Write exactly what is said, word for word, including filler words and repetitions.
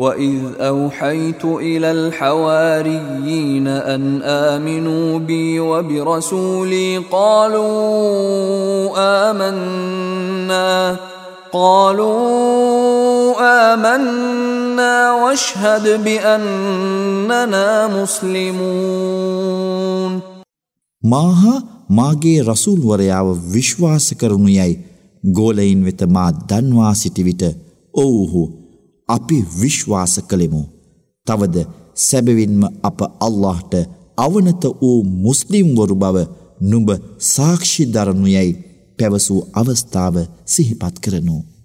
وإذ أوحيت إلى الحواريين أن آمنوا بي وبرسولي قالوا آمنا قالوا آمنا واشهد بأننا مسلمون. මාහා මාගේ රසූල් වරයාව විශ්වාස කරනු යයි ගෝලයින් වෙත මා දන්වා සිටි විට ඔව්හු අපි විශ්වාස කළෙමු. තවද සැබවින්ම අප අල්ලාහ්ට අවනත වූ මුස්ලිම් වරු බව නුඹ සාක්ෂි දරනු යයි පැවසූ අවස්ථාව සිහිපත් කරනු.